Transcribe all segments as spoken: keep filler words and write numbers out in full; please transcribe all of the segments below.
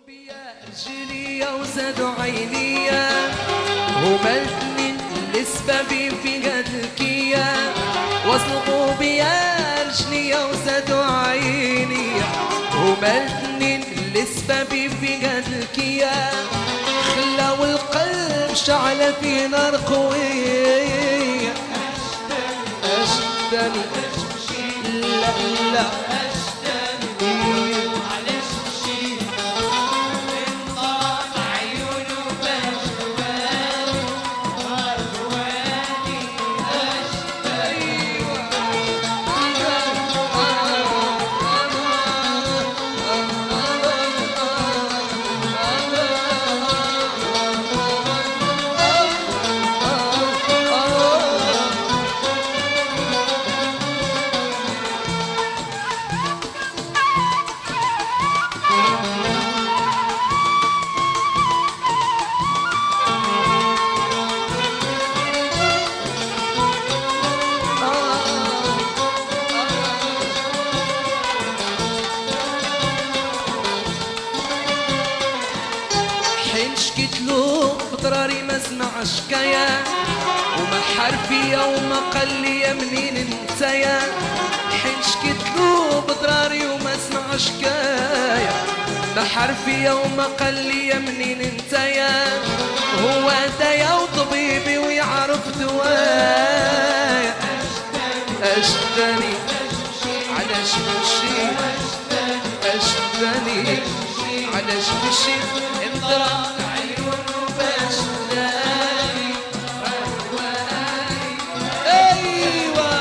رجليا وزادوا عينيا هما الاثنين اللي سبابي في هاد الكيا وصلوا بيا رجليا وزادوا عينيا هما الاثنين اللي سبابي في هاد الكيا خلاو القلب شعل في نار قوية أشتاني لا لا شكيتلو بضراري ما سمع شكايا وما حرفيا وما قال لي منين انتيا حين شكيتلو بضراري وما سمع شكايا ما حرفيا وما قال لي منين انتيا هو دايا وطبيبي ويعرف دوايا اشتاني علاش مشي اشتاني علاش مشي انضرب عيونه باش تلاقي رواقي ايوا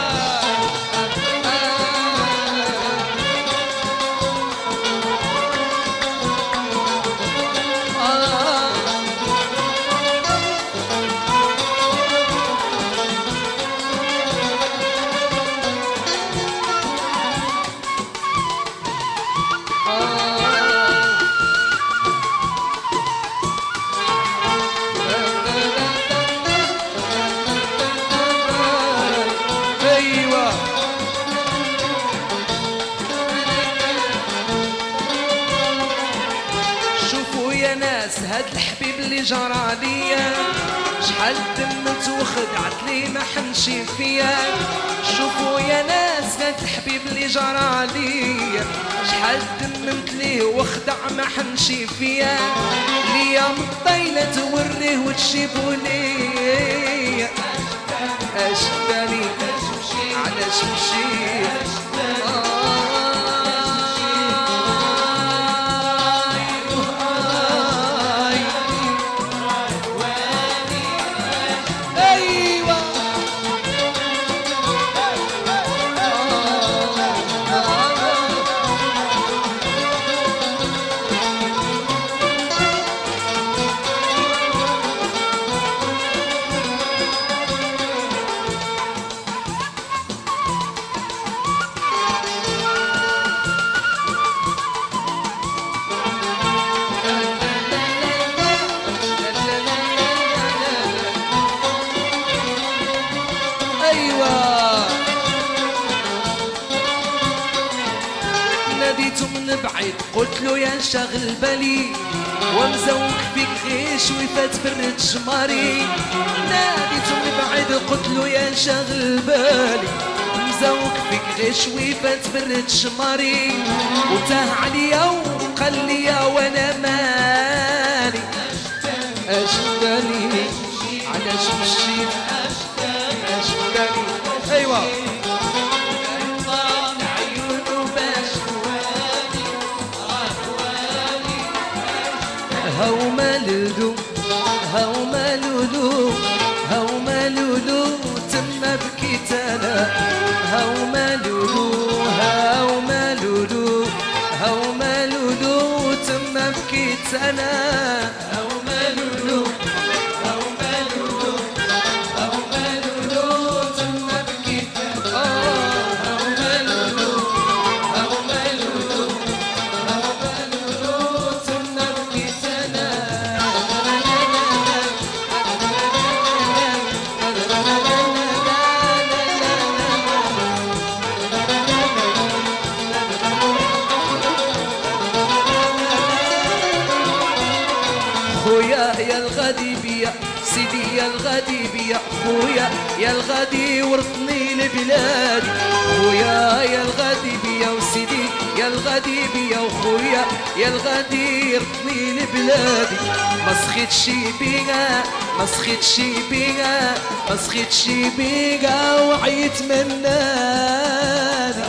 هاد الحبيب اللي جرى عليا شحال دمت وخدعت لي ما حنشي فيا شوفوا يا ناس هاد الحبيب اللي جرى عليا شحال دمت ليه وخدع ما حنشي فيا ليا مطيلة توريه وتشيبوا ليا اشتاني علاش مشيت ناديته من بعيد قلت له يا شاغل بالي ومزوق فيك غيش ويفات برد جماري ناديته من بعيد قلت له يا شاغل بالي مزوق فيك غيش ويفات برد جماري وتاه عليا وقال لي وانا مالي اشتاني علاش مشيت اشتاني ايوا هاو مالولو هاو مالولو هاو مالولو تما بكيت انا هاو مالولو هاو مالولو هاو مالولو تما بكيت انا هاو مالولو هاو مالولو هاو مالولو تما بكيت انا هاو مالولو هاو مالولو هاو مالولو تما بكيت انا يا الغادي بيا سيدي يا الغادي بيا خويا يا الغادي ورثني لبلادي خويا يا الغادي بيا وسيدي يا الغادي بيا وخويا يا الغادي ورثني لبلادي ما سخيتش بيها ما سخيتش بيها ما سخيتش بيها وعيت منادي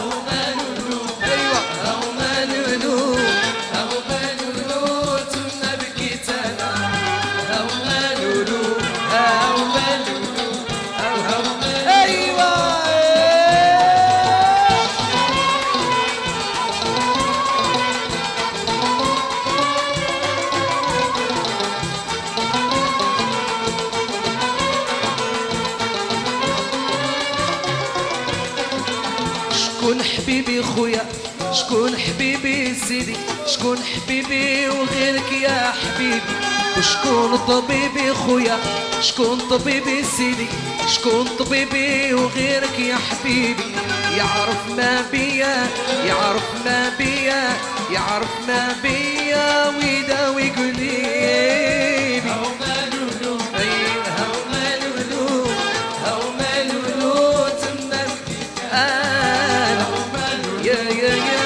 شكون حبيبي خويا شكون حبيبي سيدي شكون حبيبي وغيرك يا حبيبي وشكون طبيبي خويا شكون طبيبي سيدي شكون طبيبي وغيرك يا حبيبي يعرف ما بيا يعرف ما بيا يعرف ما بيا ويداوي قليبي هاو مالولو هاو مالولو هاو مالولو تما انا يا يا يا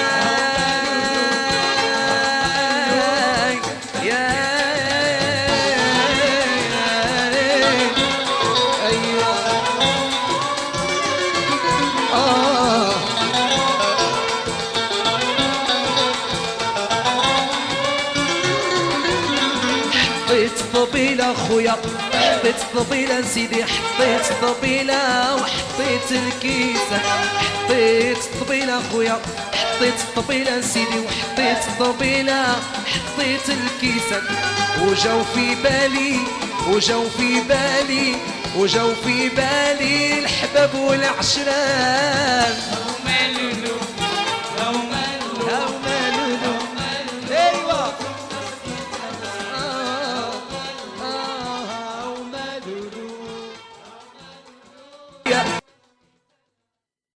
يا ايوه اه حطيت طبيلة خويا حطيت طبيلة سيدي حطيت طبيلة وحطيت الكيسة حطيت طبيلة خويا حطيت طبيلة سيدي وحطيت طبيلة حطيت الكيسة وجاو في بالي وجاو في بالي وجاو في بالي الحباب والعشران